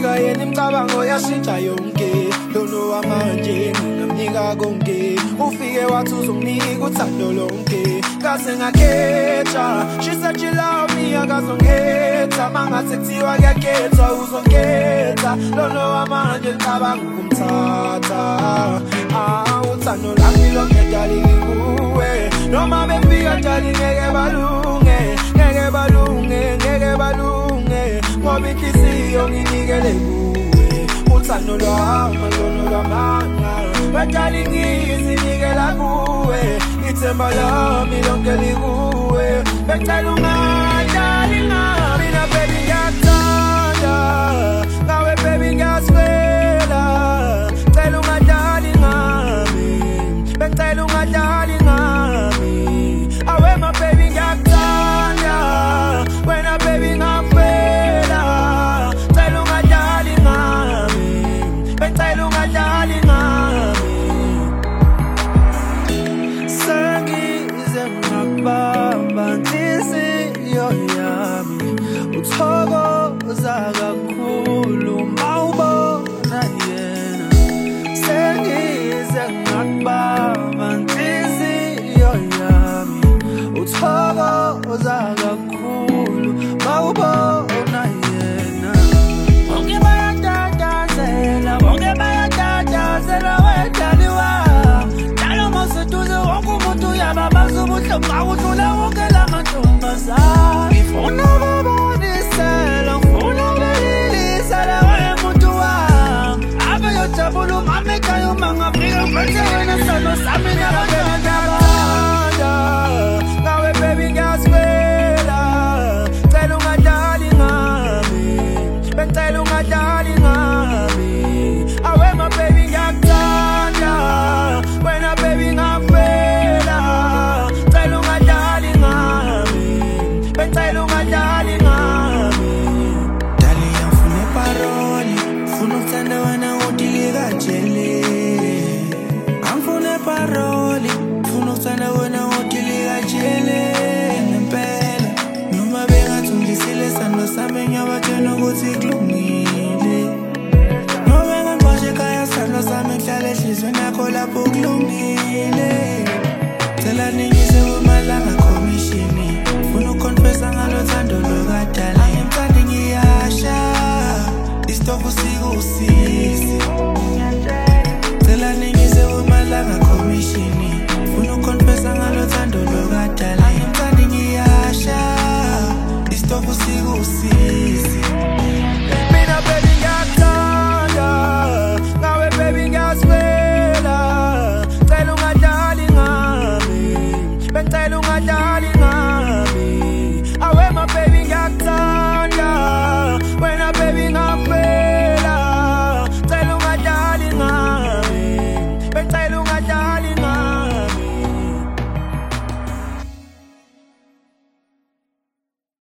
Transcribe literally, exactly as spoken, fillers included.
Ufika yena imicabango yashintsha yonke. Lono wamanje ngingamnika konke. Ufike wathi uzonginika uthando lonke. Kaze ngakhetha, she said she love me, akazongitha. Mangathi kuthiwa kuyakhetha, uzongitha. Lono wamanje ngicabanga ukumthatha. Ah, uthando lami lonke darling kuwe. Noma befika darling ngeke balunge, ngeke balunge, ngeke balunge. Ngoba inhliziyo nginikele kuwe. Uthando lwami lono lwamanga, darling ngizinikela kuwe. Ithemba lami lonke likuwe. Becela ungadali ngami, mina baby ngiyakuthanda. Ngawe baby ngiyaswela. Cela ungadali ngami, becela ungadali ngami. Awe my baby ngiyakuthanda, wena baby ngafela. Cela ungadali ngami, becela ungadali ngami. Bamba nhliziyo yami, uthokoza kakhulu mawubona yena. Sengize ngakubamba nhliziyo yami, uthokoza kakhulu mawubona yena. Bonke bayatatazela, bonke bayatatazela wedali wami. Njalo mawuseduze wonke umuntu uyababaza ubuhle mawudlula wonke la mantombazane. Ngifuna ukubonisela, ngifuna ukulilisa lawe muntu wami. Ave yojabula umama ekhaya uma ngafika ngiphethe wena sano sami nabantwana. Ngawe baby ngiyaswela. Cela ungadali ngami, becela ungadali ngami. Awe my baby ngiyakuthanda, wena baby ngafela. Cela ungadali ngami, becela ungadali ngami. Dali ngifuna paroli, ngifuna ukuthanda wena udilika jele. Ngifuna paroli, ngifuna ukuthanda wena udilika jele. Ngempela noma bengathi ungidlisile sando sami ngiyabatshela ukuthi kulungile. Ngoba ngangiboshe ekhaya sando sami kuhlala enhliziyweni yakho lapho kulungile. Cela ningise kumalanga komishini, ngifuna ukukonfesa ngalo thando lokadala. Angimthandi ngiyasha, isitofu sikusisi. Cela ningise kumalanga komishini.